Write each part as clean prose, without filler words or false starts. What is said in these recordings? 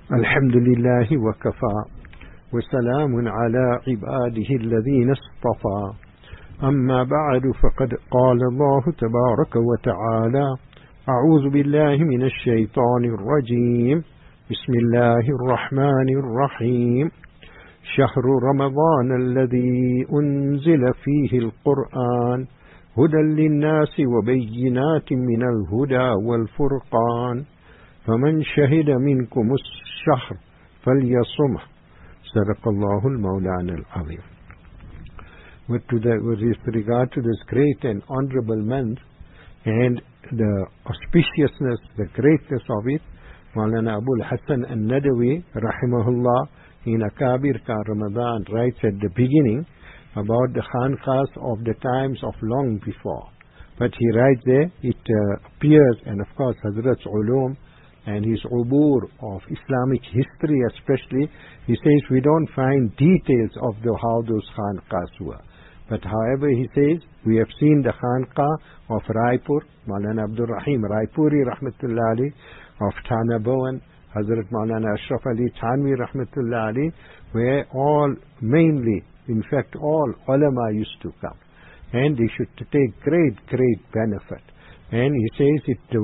الحمد لله وكفى وسلام على عباده الذين اصطفى أما بعد فقد قال الله تبارك وتعالى أعوذ بالله من الشيطان الرجيم بسم الله الرحمن الرحيم شهر رمضان الذي أنزل فيه القرآن هدى للناس وبينات من الهدى والفرقان فمن شهد منكم الشهر فليصمه صدق الله المولانا العظيم. With regard to this great and honorable month and the auspiciousness, the greatness of it, Maulana Abul Hassan al-Nadawi rahimahullah in Akabir Ka Ramadan writes at the beginning about the khanqahs of the times of long before. But he writes there, it appears, and of course Hazrat's ulum and his ubur of Islamic history especially, he says we don't find details of how those khanqahs were. But however, he says, we have seen the khanqah of Raipur, Maulana Abdul Rahim Raipuri rahmatullah ali, of Thana Bhawan, Hazrat Maulana Ashraf Ali Thanvi rahmatullah ali, where all, mainly, in fact all ulama used to come. And they should take great benefit. And he says it, the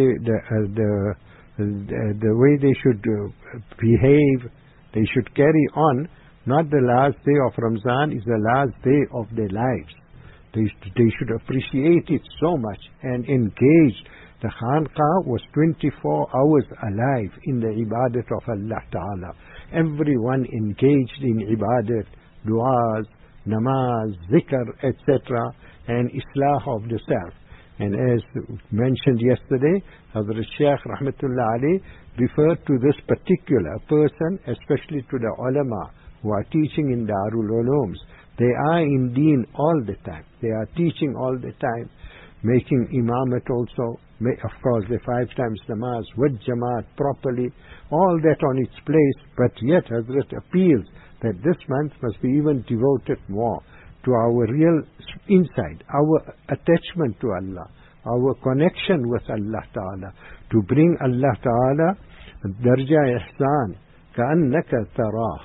way they should behave, they should carry on. Not the last day of Ramzan is the last day of their lives. They should appreciate it so much and engage. The Khanqah was 24 hours alive in the ibadat of Allah Ta'ala. Everyone engaged in ibadat, du'as, namaz, zikr, etc. and islah of the self. And as mentioned yesterday, Hazrat Shaykh Rahmatullah Ali referred to this particular person, especially to the ulama who are teaching in Darul Ulums. They are in deen all the time. They are teaching all the time, making imamat also, of course the 5 times namaz with jamaat properly, all that on its place. But yet Hazrat appeals that this month must be even devoted more to our real inside, our attachment to Allah, our connection with Allah Ta'ala, to bring Allah Ta'ala darja ihsan ka'annaka tarah,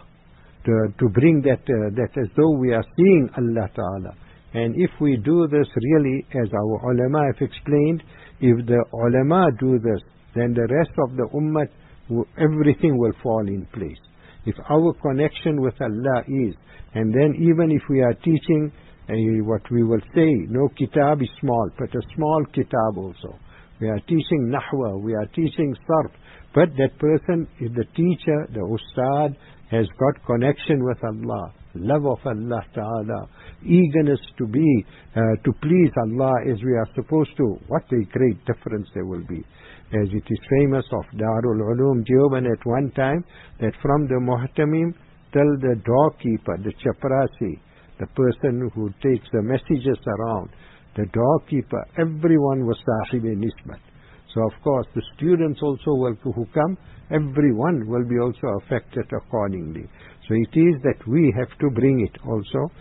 to bring that as though we are seeing Allah Ta'ala. And if we do this really, as our ulama have explained, if the ulama do this, then the rest of the ummah, everything will fall in place. If our connection with Allah is, and then even if we are teaching what we will say, no kitab is small, but a small kitab also. We are teaching nahwa, we are teaching sarf, but that person, if the teacher, the ustad, has got connection with Allah, love of Allah Ta'ala, eagerness to be, to please Allah as we are supposed to, what a great difference there will be. As it is famous of Darul Ulum Deoband at one time, that from the muhtamim till the doorkeeper, the chaprasi, the person who takes the messages around, the doorkeeper, everyone was sahib-e-nisbat. So of course the students also who come, everyone will be also affected accordingly. So it is that we have to bring it also.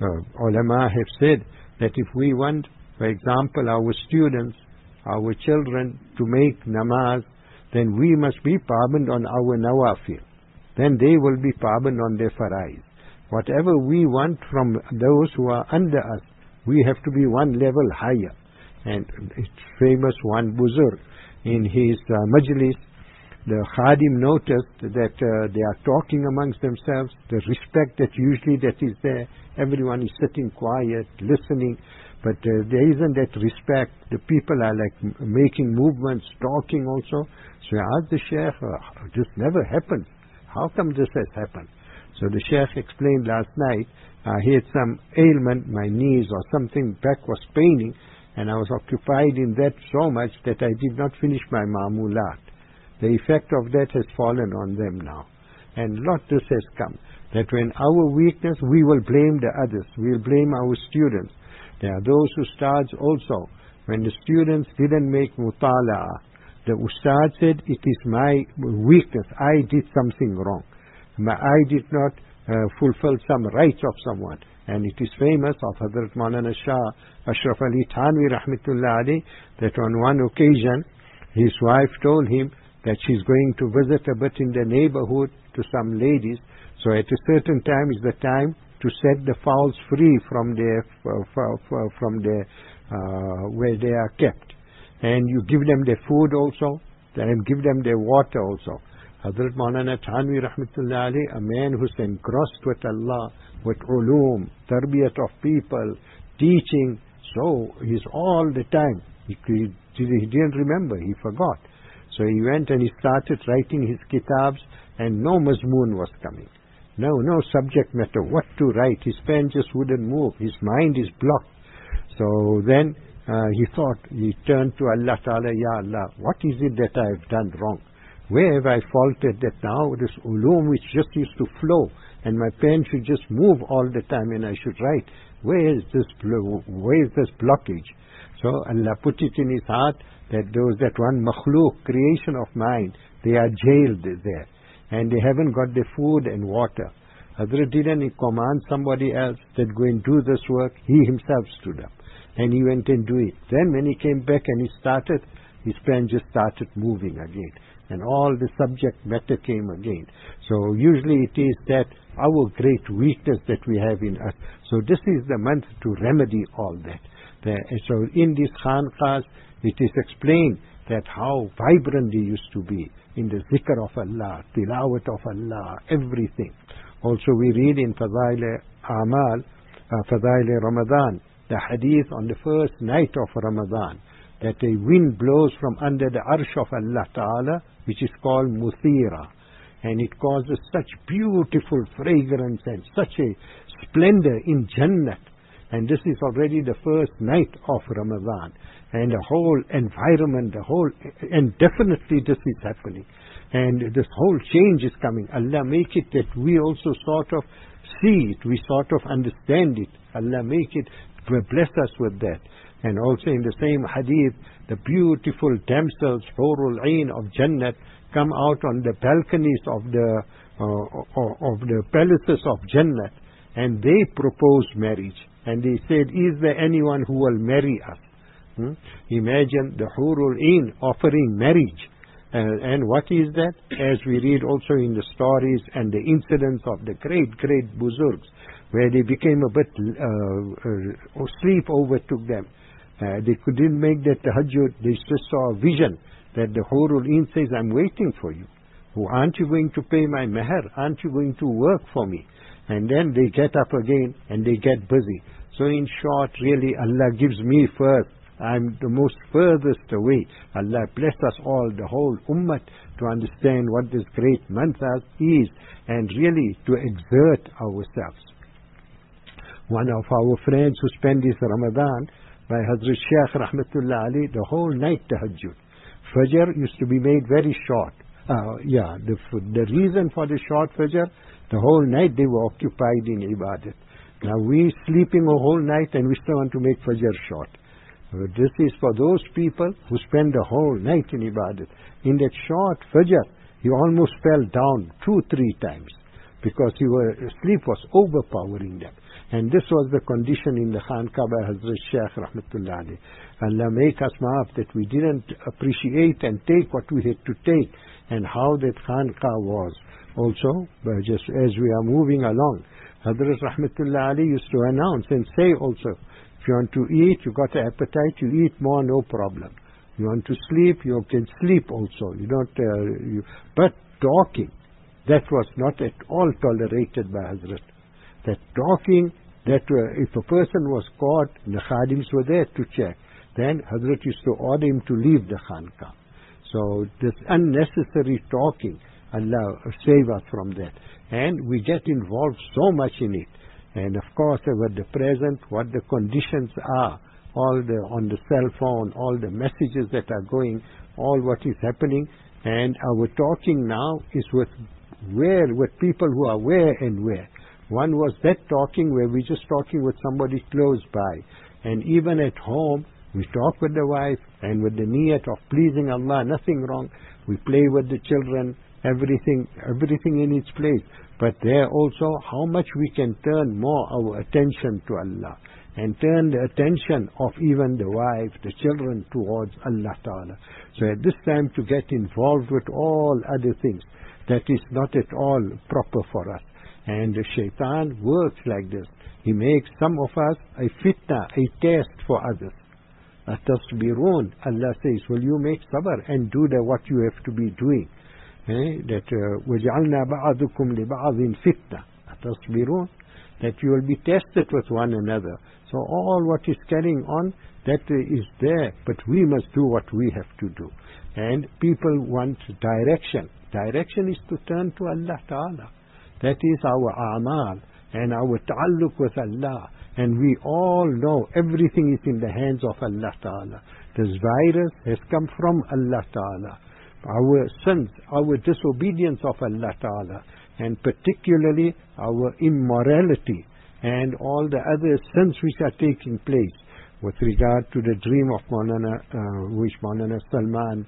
Ulama have said that if we want, for example, our students, our children to make namaz, then we must be paband on our nawafil. Then they will be paband on their faraiz. Whatever we want from those who are under us, we have to be one level higher. And it's famous, one buzurg in his majlis, the khadim noticed that they are talking amongst themselves, the respect that usually that is there, everyone is sitting quiet, listening, but there isn't that respect. The people are like making movements, talking also. So I asked the Shaykh, this never happened. How come this has happened? So the Shaykh explained last night, I had some ailment, my knees or something, back was paining, and I was occupied in that so much that I did not finish my ma'mulat. The effect of that has fallen on them now. And lot this has come, that when our weakness, we will blame the others, we will blame our students. There are those ustads also, when the students didn't make mutala'ah, the ustad said, it is my weakness, I did something wrong. I did not fulfill some rights of someone. And it is famous of Hazrat Maulana Shah Ashraf Ali Thanvi rahmatullah alayhi, that on one occasion his wife told him that she's going to visit a bit in the neighborhood to some ladies. So at a certain time is the time to set the fowls free from their where they are kept, and you give them their food also, and give them their water also. Hazrat Maulana Thanvi Rahmatullah Alayhi, a man who's engrossed with Allah, with ulum, tarbiyat of people, teaching, so he's all the time. He didn't remember, he forgot. So he went and he started writing his kitabs, and no mazmoon was coming. No subject matter, what to write. His pen just wouldn't move. His mind is blocked. So then he thought, he turned to Allah Ta'ala, Ya Allah, what is it that I have done wrong? Where have I faulted that now this ulum which just used to flow and my pen should just move all the time and I should write? Where is this blockage? So Allah put it in his heart that that one makhluk, creation of mine, they are jailed there. And they haven't got the food and water. Hazrat didn't command somebody else that go and do this work. He himself stood up and he went and do it. Then when he came back and his pen just started moving again. And all the subject matter came again. So usually it is that our great weakness that we have in us. So this is the month to remedy all that. So in these khanqahs, it is explained that how vibrant they used to be in the zikr of Allah, tilawat of Allah, everything. Also we read in Fadail Amal, Fadail Ramadan, the hadith on the first night of Ramadan, that a wind blows from under the arsh of Allah Ta'ala, which is called Muthira, and it causes such beautiful fragrance and such a splendor in Jannat. And this is already the first night of Ramadan. And the whole environment, and definitely this is happening. And this whole change is coming. Allah make it that we also sort of see it, we sort of understand it. Allah make it, bless us with that. And also in the same hadith, the beautiful damsels, Hurul Ain of Jannat, come out on the balconies of the palaces of Jannat, and they propose marriage. And they said, is there anyone who will marry us? Imagine the Hurul Ain offering marriage. And what is that? As we read also in the stories and the incidents of the great Buzurgs, where they became a bit, sleep overtook them. They couldn't make that tahajjud. They just saw a vision that the Hurul Ain says, I'm waiting for you. Aren't you going to pay my meher? Aren't you going to work for me? And then they get up again and they get busy. So in short, really, Allah gives me first. I'm the most furthest away. Allah bless us all, the whole ummah, to understand what this great month is and really to exert ourselves. One of our friends who spent this Ramadan, by Hazrat Shaykh Rahmatullah Ali, the whole night tahajjud. Fajr used to be made very short. The reason for the short Fajr, the whole night they were occupied in ibadat. Now we sleeping a whole night and we still want to make Fajr short. This is for those people who spend the whole night in ibadat. In that short Fajr, he almost fell down 2-3 times because sleep was overpowering them. And this was the condition in the Khanqah by Hazrat Shaykh Rahmatullah Ali. Allah make us maaf that we didn't appreciate and take what we had to take, and how that Khanqah was. Also, just as we are moving along, Hazrat Rahmatullah Ali used to announce and say also, if you want to eat, you got an appetite, you eat more, no problem. You want to sleep, you can sleep also. You don't. But talking, that was not at all tolerated by Hazrat. That talking, that if a person was caught, the khadims were there to check. Then Hazrat used to order him to leave the Khanqah. So this unnecessary talking, Allah save us from that. And we get involved so much in it. And of course, at the present, what the conditions are, on the cell phone, all the messages that are going, all what is happening, and our talking now is with people who are where and where. One was that talking where we're just talking with somebody close by. And even at home, we talk with the wife and with the niyat of pleasing Allah, nothing wrong. We play with the children, everything in its place. But there also, how much we can turn more our attention to Allah. and turn the attention of even the wife, the children towards Allah Ta'ala. So at this time to get involved with all other things, that is not at all proper for us. And the shaitan works like this. He makes some of us a fitna, a test for others. Atasbirun, Allah says, will you make sabr and do what you have to be doing? That وَجَعَلْنَا بَعَضُكُمْ لِبَعَضٍ فِتْنَةً أَتَصْبِرُونَ, that you will be tested with one another. So all what is carrying on, that is there, but we must do what we have to do. And people want direction. Direction is to turn to Allah Ta'ala. That is our a'mal and our ta'alluq with Allah. And we all know everything is in the hands of Allah Ta'ala. This virus has come from Allah Ta'ala. Our sins, our disobedience of Allah Ta'ala, and particularly our immorality and all the other sins which are taking place with regard to the dream of which Maulana Salman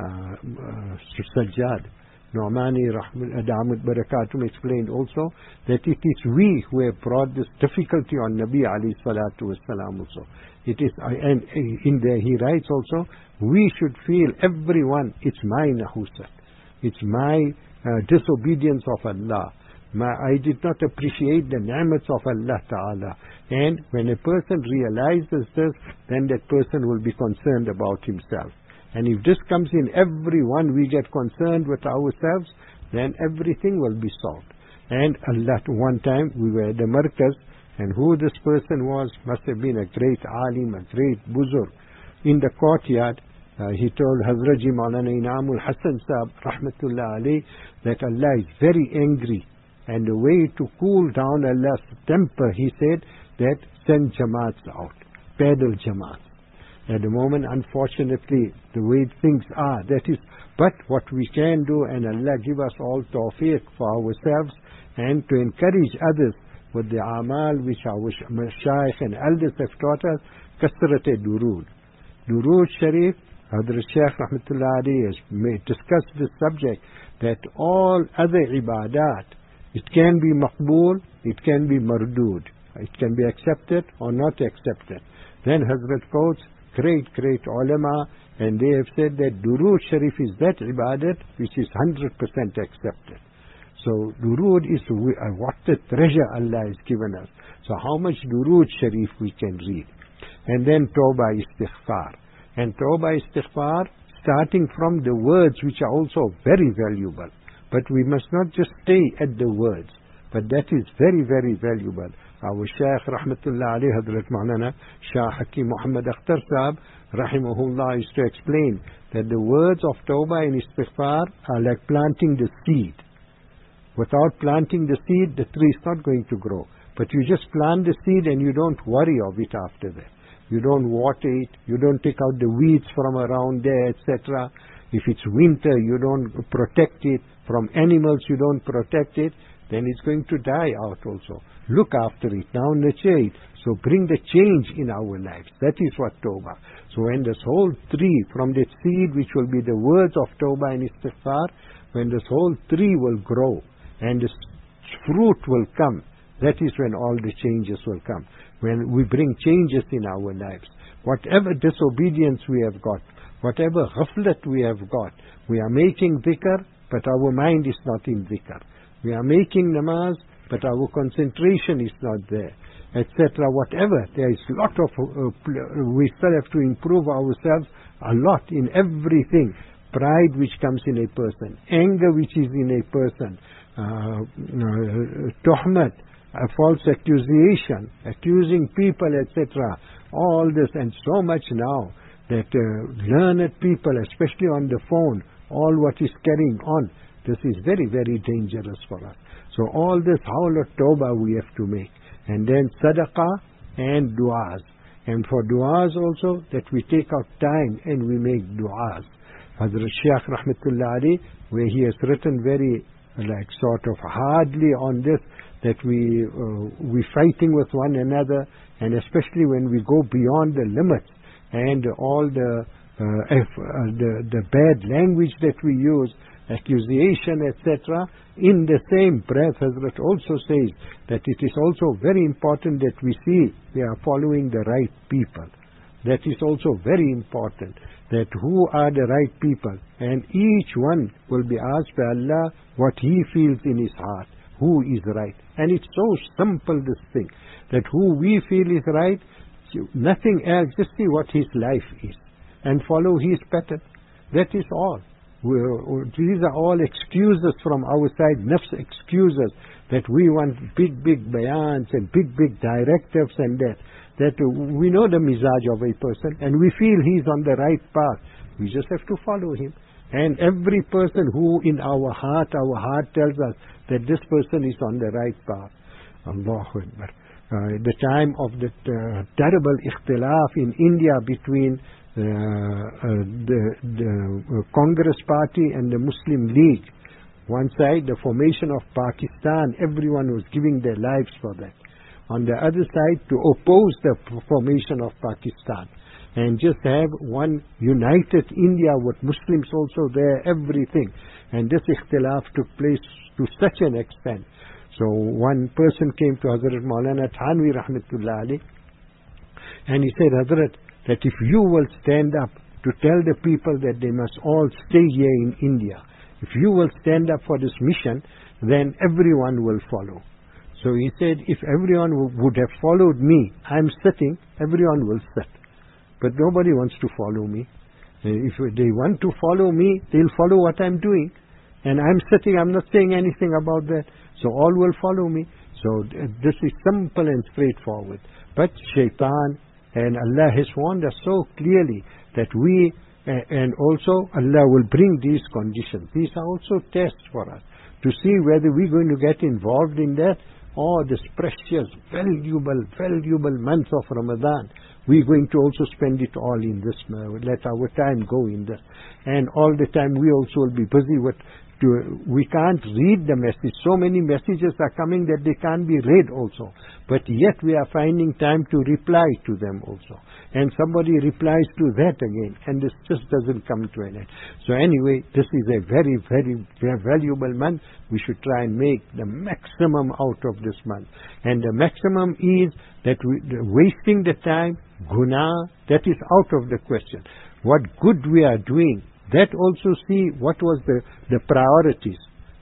Sajjad Nu'mani Da'amut Barakatum explained also, that it is we who have brought this difficulty on Nabi alayhi salatu wasalam also. It is, and in there he writes also, we should feel everyone, it's my nahusat, it's my disobedience of Allah. I did not appreciate the ni'mats of Allah Ta'ala. And when a person realizes this, then that person will be concerned about himself. And if this comes in everyone, we get concerned with ourselves, then everything will be solved. And Allah, one time we were at the Markaz, and who this person was must have been a great alim, a great buzurg. In the courtyard, he told Hazrat Maulana Inamul Hassan Sahab, Rahmatullah alayhi, that Allah is very angry. And the way to cool down Allah's temper, he said, that send Jamaats out, pedal Jamaats. At the moment, unfortunately, the way things are, that is, but what we can do, and Allah give us all tawfiq for ourselves, and to encourage others with the amal which our mashayikh and elders have taught us, kasrat-e durood. Durood Sharif, Hadrat Shaykh Rahmatullah alayhi has discussed this subject, that all other ibadat, it can be maqbool, it can be mardood. It can be accepted or not accepted. Then Hazrat quotes great ulama, and they have said that Durood Sharif is that ibadat which is 100% accepted. So Durood is what the treasure Allah has given us. So how much Durood Sharif we can read. And then Tawbah Istighfar. And Tawbah Istighfar, starting from the words which are also very valuable. But we must not just stay at the words, but that is very valuable. Our Shaykh Rahmatullah alayhi, Hadrat Maulana Shah Hakim Muhammad Akhtar Sahab Rahimahullah used to explain that the words of Tawbah and Istighfar are like planting the seed. Without planting the seed, the tree is not going to grow. But you just plant the seed and you don't worry of it after that. You don't water it, you don't take out the weeds from around there, etc. If it's winter, you don't protect it. From animals, you don't protect it, then it's going to die out also. Look after it, now nurture it. So bring the change in our lives. That is what Tawbah. So when this whole tree, from that seed which will be the words of Tawbah and Istighfar, when this whole tree will grow and this fruit will come, that is when all the changes will come. When we bring changes in our lives. Whatever disobedience we have got, whatever ghaflat we have got, we are making dhikr, but our mind is not in dhikr. We are making namaz, but our concentration is not there, etc. Whatever, there is a lot of, we still have to improve ourselves a lot in everything. Pride which comes in a person, anger which is in a person, tuhmat, a false accusation, accusing people, etc. All this and so much now that learned people, especially on the phone, all what is carrying on, this is very dangerous for us. So all this howl of Tawbah we have to make. And then Sadaqah and Du'as. And for Du'as also, that we take out time and we make Du'as. Hazrat Shaykh Rahmatullah alayhi, where he has written very sort of hardly on this, that we fighting with one another, and especially when we go beyond the limits and all the bad language that we use, accusation, etc. In the same breath, Hazrat also says that it is also very important that we see we are following the right people. That is also very important, that who are the right people. And each one will be asked by Allah what he feels in his heart, who is right. And it's so simple, this thing, that who we feel is right, nothing else, just see what his life is and follow his pattern. That is all. These are all excuses from our side, nafs excuses, that we want big bayans and big directives and that we know the mizaj of a person and we feel he's on the right path. We just have to follow him. And every person who in our heart tells us that this person is on the right path. Allahu Akbar. The time of the terrible ikhtilaf in India between the Congress Party and the Muslim League. One side, the formation of Pakistan, everyone was giving their lives for that. On the other side, to oppose the formation of Pakistan and just have one united India with Muslims also there, everything. And this ikhtilaf took place to such an extent. So one person came to Hazrat Maulana Thanvi Rahmatullah Ali and he said, Hazrat, that if you will stand up to tell the people that they must all stay here in India, if you will stand up for this mission, then everyone will follow. So he said, if everyone would have followed me, I'm sitting, everyone will sit. But nobody wants to follow me. If they want to follow me, they'll follow what I'm doing. And I'm sitting, I'm not saying anything about that. So all will follow me. So this is simple and straightforward. But shaitan and Allah has warned us so clearly that we, and also Allah will bring these conditions. These are also tests for us to see whether we're going to get involved in that or this precious, valuable month of Ramadan. We're going to also spend it all in this, let our time go in this. And all the time we also will be busy with, we can't read the message. So many messages are coming that they can't be read also. But yet we are finding time to reply to them also. And somebody replies to that again. And this just doesn't come to an end. So anyway, this is a very valuable month. We should try and make the maximum out of this month. And the maximum is that wasting the time, guna, that is out of the question. What good we are doing, that also see what was the priorities.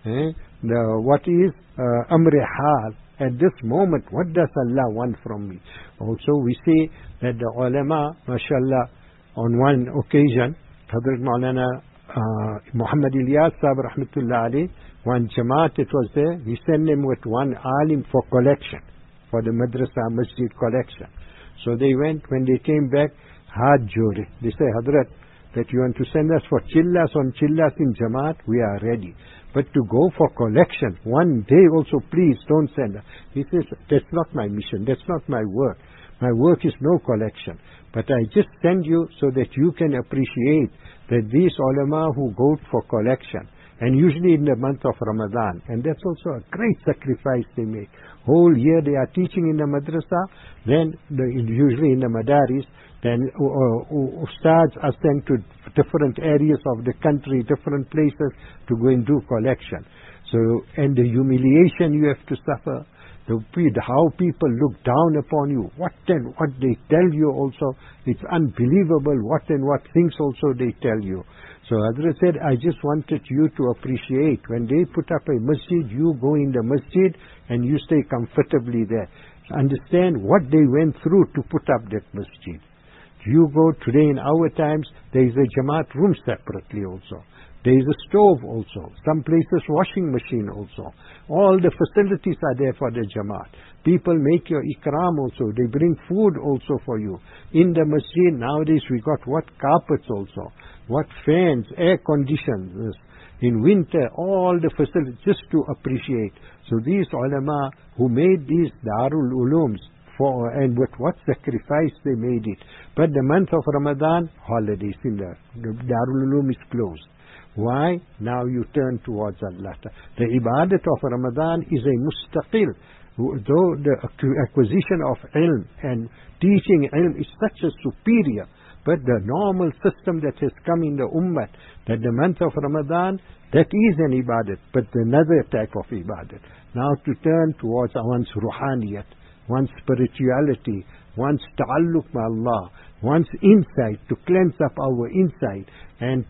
What is Amr Hal at this moment? What does Allah want from me? Also we see that the ulama, mashallah, on one occasion, Hazrat Maulana Muhammad Ilyas Sahib Rahmatullah Ali, one Jamaat it was there, he sent him with one alim for collection, for the madrasa masjid collection. So they went, when they came back, Haj Jore. They say, Hazrat, that you want to send us for chillas on chillas in Jamaat, we are ready. But to go for collection, one day also, please don't send us. He says, that's not my mission, that's not my work. My work is no collection. But I just send you so that you can appreciate that these ulama who go for collection, and usually in the month of Ramadan, and that's also a great sacrifice they make. Whole year they are teaching in the madrasa, then usually in the madaris, then ustads are sent to different areas of the country, different places to go and do collection. So, and the humiliation you have to suffer, how people look down upon you, what they tell you also, it's unbelievable what things also they tell you. So Hazrat said, I just wanted you to appreciate, when they put up a masjid, you go in the masjid and you stay comfortably there. Understand what they went through to put up that masjid. You go today in our times, there is a Jamaat room separately also. There is a stove also. Some places washing machine also. All the facilities are there for the Jamaat. People make your ikram also. They bring food also for you. In the masjid nowadays we got what carpets also. What fans, air conditioners. In winter, all the facilities just to appreciate. So these ulama who made these Darul Ulums, and with what sacrifice they made it. But the month of Ramadan, holidays in the Darul Ulum is closed. Why? Now you turn towards Allah. The ibadat of Ramadan is a mustaqil. Though the acquisition of ilm and teaching ilm is such a superior, But the normal system that has come in the ummah, that the month of Ramadan, that is an ibadat, but another type of ibadat. Now to turn towards one's ruhaniyat, one's spirituality, one's ta'alluq ma Allah, one's insight, to cleanse up our insight and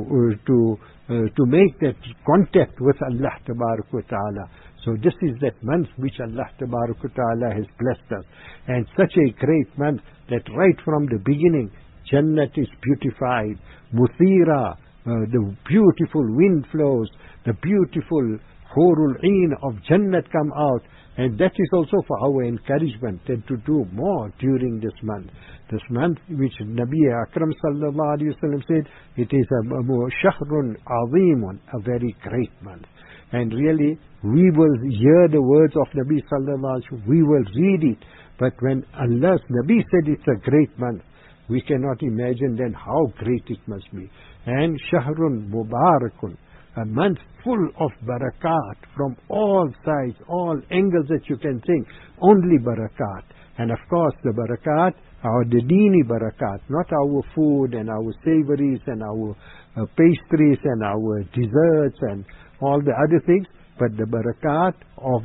to make that contact with Allah Tabarak wa Ta'ala. So this is that month which Allah Tabarak wa Ta'ala has blessed us. And such a great month that right from the beginning, Jannat is beautified, Muthira, the beautiful wind flows, the beautiful Hurul Ain of Jannat come out. And that is also for our encouragement and to do more during this month. This month which Nabi Akram sallallahu alayhi wa sallam said, it is a shahrun azimun, a very great month. And really, we will hear the words of Nabi sallallahu alayhi wa sallam, we will read it. But when Allah's Nabi said it's a great month, we cannot imagine then how great it must be. And shahrun mubarakun, a month full of barakat from all sides, all angles that you can think, only barakat. And of course the barakat, the deeni barakat, not our food and our savories and our pastries and our desserts and all the other things, but the barakat of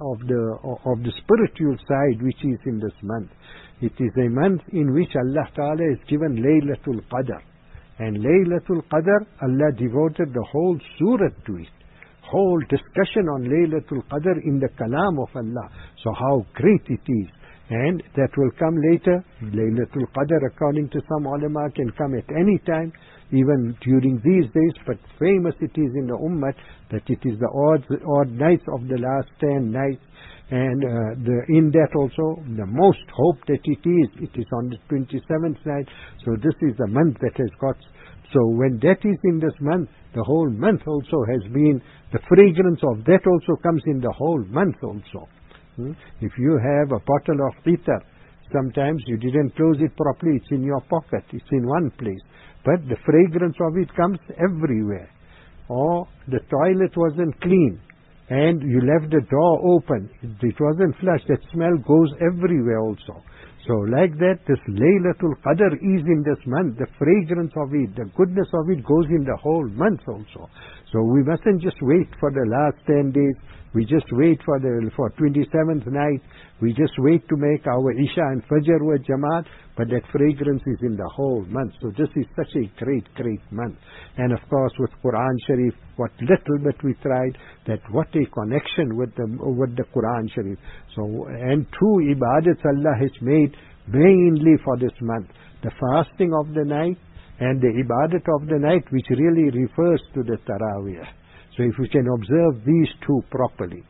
the spiritual side which is in this month. It is a month in which Allah Ta'ala has given Laylatul Qadr. And Laylatul Qadr, Allah devoted the whole surah to it. Whole discussion on Laylatul Qadr in the kalam of Allah. So how great it is. And that will come later. Laylatul Qadr, according to some ulama, can come at any time, even during these days. But famous it is in the ummah that it is the odd nights of the last 10 nights. And in that also, the most hope that it is on the 27th night. So this is the month that has got. So when that is in this month, the whole month also has been, the fragrance of that also comes in the whole month also. If you have a bottle of itar, sometimes you didn't close it properly, it's in your pocket, it's in one place. But the fragrance of it comes everywhere. Or the toilet wasn't clean, and you left the door open, it wasn't flushed, that smell goes everywhere also. So like that, this Laylatul Qadr is in this month, the fragrance of it, the goodness of it goes in the whole month also. So we mustn't just wait for the last 10 days, we just wait for 27th night, we just wait to make our Isha and Fajr with Jamaat, but that fragrance is in the whole month. So this is such a great, great month. And of course with Quran Sharif, what little bit we tried, that what a connection with the Quran Sharif. So, and two ibadats Allah has made mainly for this month. The fasting of the night and the ibadat of the night, which really refers to the Taraweeh. So if we can observe these two properly.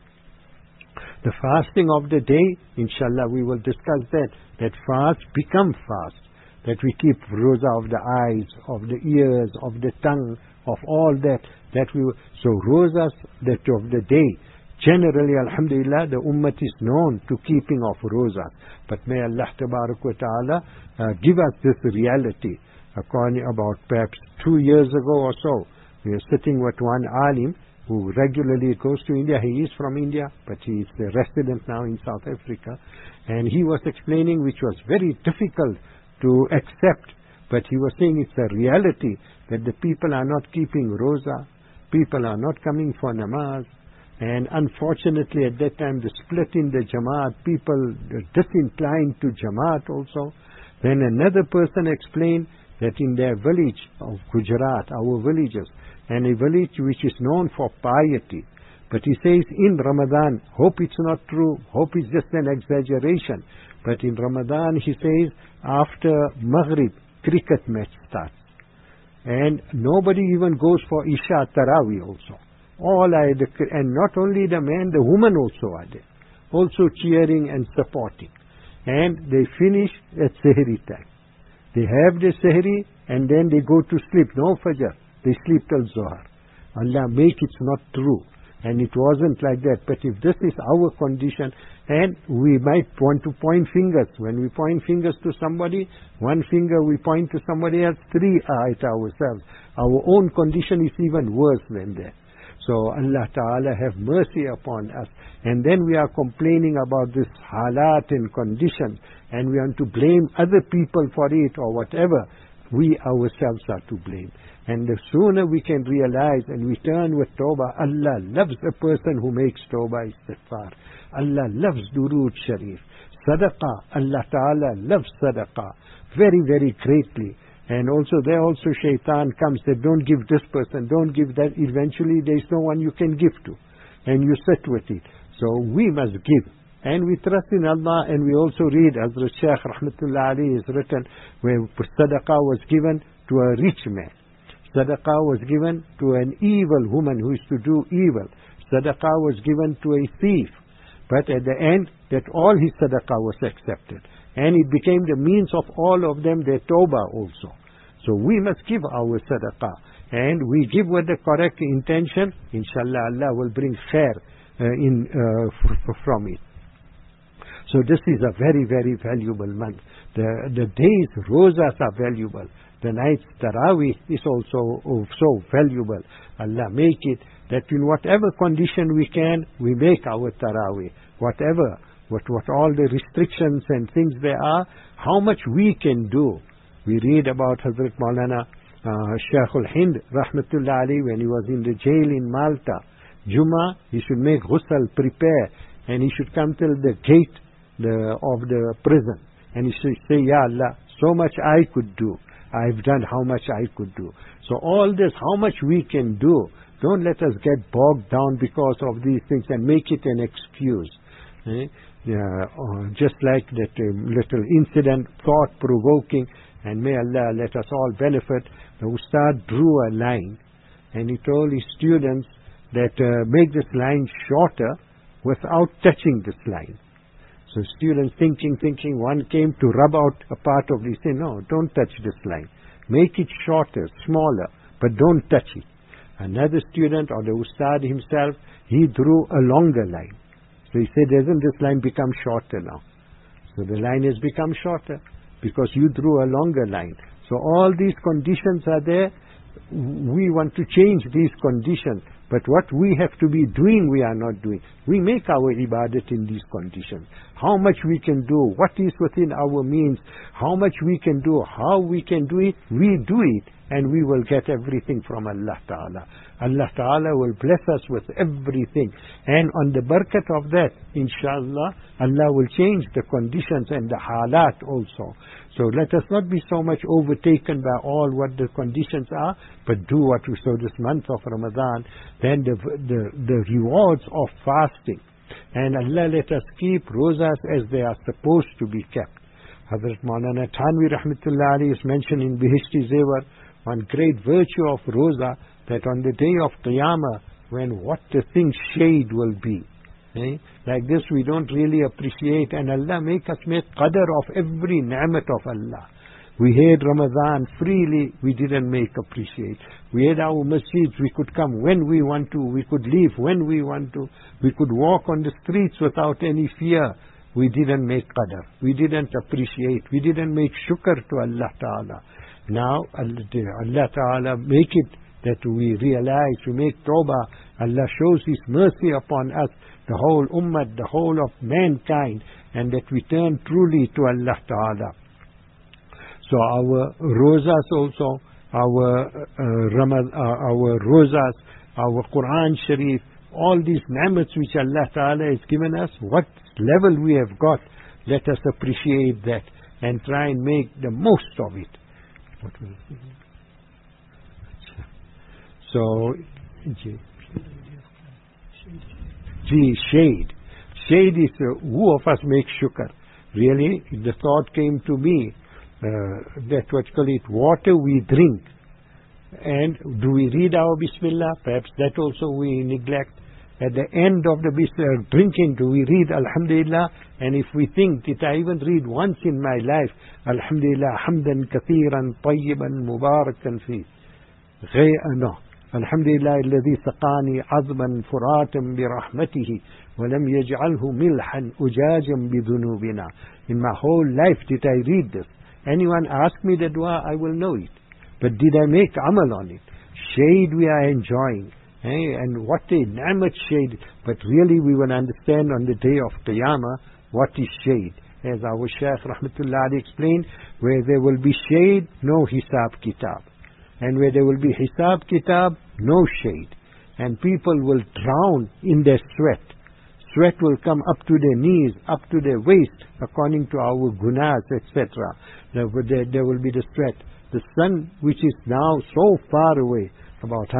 The fasting of the day, inshallah we will discuss that fast become fast. That we keep roza of the eyes, of the ears, of the tongue, of all that. So rozas that of the day. Generally, alhamdulillah, the ummah is known to keeping of rozas. But may Allah Tabarak wa Ta'ala give us this reality. According about perhaps 2 years ago or so, we are sitting with one alim who regularly goes to India. He is from India, but he is a resident now in South Africa. And he was explaining, which was very difficult to accept, but he was saying it's a reality that the people are not keeping roza, people are not coming for namaz, and unfortunately at that time the split in the Jamaat, people disinclined to Jamaat also. Then another person explained that in their village of Gujarat, our villages, and a village which is known for piety, but he says in Ramadan, hope it's not true, hope it's just an exaggeration, but in Ramadan he says after Maghrib, cricket match starts. And nobody even goes for Isha Taraweeh also. All are and not only the men, the women also are there, also cheering and supporting. And they finish at Sehri time. They have the Sehri and then they go to sleep. No Fajr. They sleep till Zohar. Allah make it not true. And it wasn't like that. But if this is our condition, and we might want to point fingers. When we point fingers to somebody, one finger we point to somebody else, three are at ourselves. Our own condition is even worse than that. So Allah Ta'ala have mercy upon us. And then we are complaining about this halat and condition, and we want to blame other people for it or whatever. we ourselves are to blame. And the sooner we can realize and we turn with tawbah, Allah loves a person who makes tawbah istighfar. Allah loves durood sharif. Sadaqah, Allah Ta'ala loves sadaqah very, very greatly. And also there also shaitan comes that don't give this person, don't give that. Eventually there is no one you can give to. And you sit with it. So we must give. And we trust in Allah, and we also read, Hazrat Shaykh Rahmatullah Ali has written, where sadaqah was given to a rich man. Sadaqah was given to an evil woman who used to do evil. Sadaqah was given to a thief. But at the end, that all his sadaqah was accepted. And it became the means of all of them their tawbah also. So we must give our sadaqah. And we give with the correct intention, inshallah Allah will bring khair from it. So this is a very, very valuable month. The days, rosas are valuable. The nights, Taraweeh is also so valuable. Allah make it that in whatever condition we can, we make our Taraweeh. Whatever, what all the restrictions and things there are, how much we can do. We read about Hazrat Maulana Shaykh al-Hind, Rahmatullah Ali, when he was in the jail in Malta. Jummah, he should make ghusl, prepare, and he should come till the gate of the prison. And he should say, Ya Allah, so much I could do. I've done how much I could do. So all this, how much we can do, don't let us get bogged down because of these things and make it an excuse. Just like that little incident, thought-provoking, and may Allah let us all benefit. The Ustad drew a line, and he told his students that make this line shorter without touching this line. So students thinking, one came to rub out a part of it. He said, no, don't touch this line. Make it shorter, smaller, but don't touch it. Another student, or the Ustad himself, he drew a longer line. So he said, doesn't this line become shorter now? So the line has become shorter because you drew a longer line. So all these conditions are there. We want to change these conditions. But what we have to be doing, we are not doing. We make our ibadat in these conditions. How much we can do, what is within our means, how much we can do, how we can do it, we do it, and we will get everything from Allah Ta'ala. Allah Ta'ala will bless us with everything. And on the barakat of that, inshallah, Allah will change the conditions and the halat also. So let us not be so much overtaken by all what the conditions are, but do what we saw this month of Ramadan, then the rewards of fasting. And Allah let us keep rosas as they are supposed to be kept. Hazrat Maulana Thanvi Rahmatullah Ali is mentioned in Bihishti Zewar, one great virtue of roza, that on the day of Qiyamah, when what the thing shade will be. Like this we don't really appreciate, and Allah make us make qadr of every ni'mat of Allah. We had Ramadan freely, we didn't make appreciate. We had our masjids, we could come when we want to, we could leave when we want to, we could walk on the streets without any fear. We didn't make qadr, we didn't appreciate, we didn't make shukr to Allah Ta'ala. Now Allah Ta'ala make it that we realize, we make tawbah. Allah shows His mercy upon us, the whole ummah, the whole of mankind, and that we turn truly to Allah Ta'ala. So our rosas also, our rosas, our Quran Sharif, all these ni'mats which Allah Ta'ala has given us, what level we have got, let us appreciate that and try and make the most of it. So, shade. Shade is who of us makes shukr. Really, the thought came to me that what you call it, water we drink. And do we read our Bismillah? Perhaps that also we neglect. At the end of the Bismillah drinking, do we read Alhamdulillah? And if we think, did I even read once in my life, Alhamdulillah, hamdan kathiran, tayyiban, mubarakan fi. No. Alhamdulillah, alladhi saqani azman furatan bi rahmatihi, wa lam yaj'alhu milhan ujajan bi dhunubina. In my whole life did I read this. Anyone ask me the dua, I will know it. But did I make amal on it? Shade we are enjoying. And what a ni'mat shade. But really we will understand on the day of Qiyamah what is shade. as our Shaykh Rahmatullah Ali explained, where there will be shade, no Hisab Kitab. And where there will be Hisab Kitab, no shade. And people will drown in their sweat. Sweat will come up to their knees, up to their waist, according to our gunas, etc. There will be the sweat. The sun, which is now so far away, about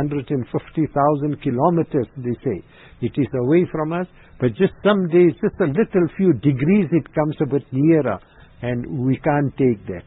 150,000 kilometers, they say, it is away from us, but just some days, just a little few degrees, it comes a bit nearer, and we can't take that.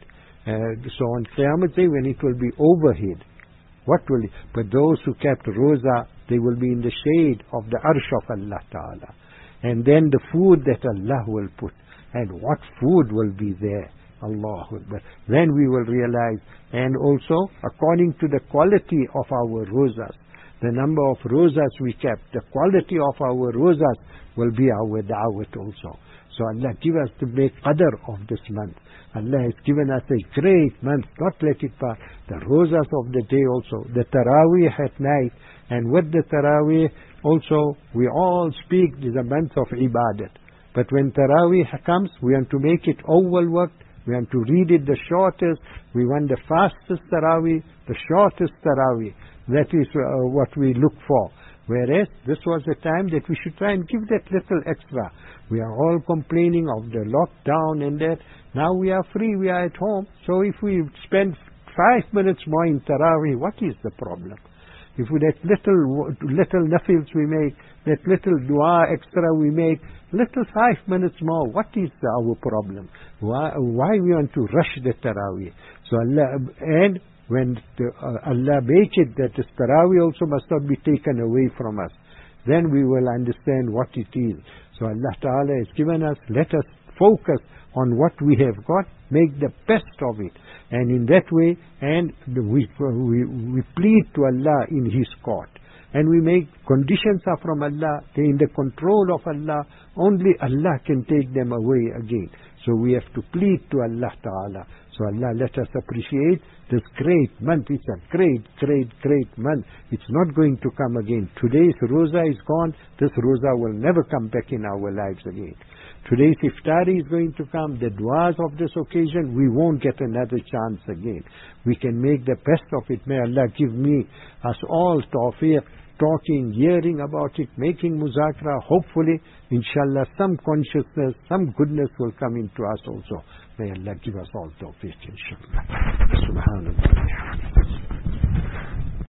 So on Qiyamah Day, when it will be overhead, what will it? But those who kept Roza, they will be in the shade of the Arsh of Allah Ta'ala. And then the food that Allah will put, and what food will be there. Allahu Akbar. Then we will realize, and also according to the quality of our rozas, the number of rozas we kept, the quality of our rozas will be our da'wat also. So Allah give us to make qadr of this month. Allah has given us a great month, not let it pass. The rozas of the day also, the Taraweeh at night, and with the Taraweeh also we all speak is a month of ibadat. But when Taraweeh comes, we want to make it awwal waqt. We want to read it the shortest. We want the fastest Taraweeh, the shortest Taraweeh. That is what we look for. Whereas this was the time that we should try and give that little extra. We are all complaining of the lockdown and that. Now we are free, we are at home. So if we spend 5 minutes more in Taraweeh, what is the problem? If we that little nafils we make, that little dua extra we make, little 5 minutes more, what is our problem? Why we want to rush the Taraweeh? So Allah, and when Allah make it that this Taraweeh also must not be taken away from us, then we will understand what it is. So Allah Ta'ala has given us, let us focus on what we have got, make the best of it. And in that way, and we plead to Allah in His court. And we make conditions are from Allah, they're in the control of Allah, only Allah can take them away again. So we have to plead to Allah Ta'ala. So Allah let us appreciate this great month. It's a great, great, great month. It's not going to come again. Today's Roza is gone. This Roza will never come back in our lives again. Today's Iftari is going to come. The du'as of this occasion, we won't get another chance again. We can make the best of it. May Allah give us all tawfiq, talking, hearing about it, making muzakra. Hopefully, inshallah, some consciousness, some goodness will come into us also. May Allah give us all tawfiq, inshallah. Subhanallah.